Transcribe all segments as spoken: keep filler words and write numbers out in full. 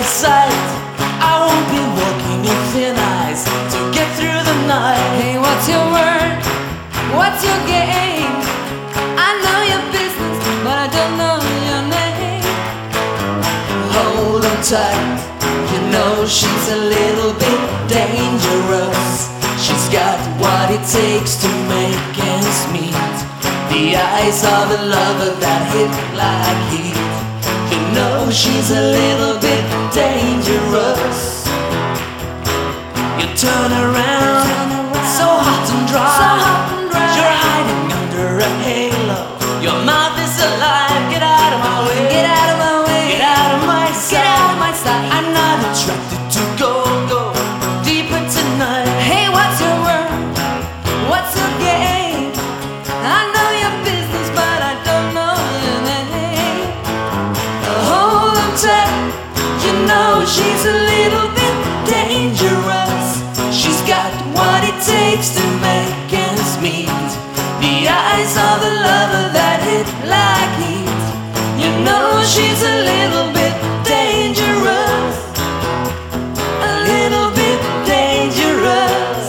sight. I won't be walking in thin eyes to get through the night. Hey, what's your word? What's your game? I know your business, but I don't know your name. Hold on tight, you know she's a little bit dangerous. She's got what it takes to make ends meet. The eyes of a lover that hit like heat. You know she's a little bit dangerous. You turn around, so hot and dry. You're hiding under a halo. Your mouth is alive. Get out of my way. Get out of my way. Get out of my sight. Get out of my sight. I'm not attracted to go, go deeper tonight. Hey, what's your word? What's your game? I know your business, but I don't know your name. Hold on tight, you know she's a little bit dangerous. She's got what it takes to make ends meet. The eyes of a lover that hit like heat. You know she's a little bit dangerous. A little bit dangerous.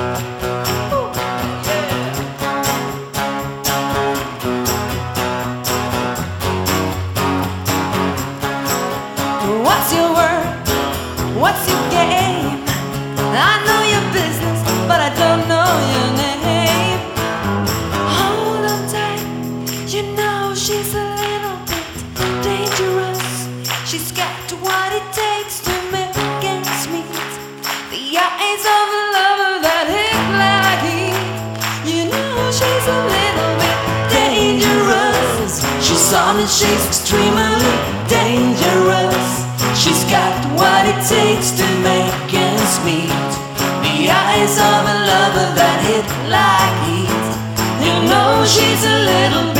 What's your word? What's your game? I know your business, but I don't know your name. Hold on tight, you know she's a little bit dangerous. She's got what it takes to make ends meet. The eyes of a lover that hit like heat. You know she's a little bit dangerous. She's on and she's extremely dangerous. She's got what it takes to make ends meet. The eyes of a lover that hit like heat. You know she's a little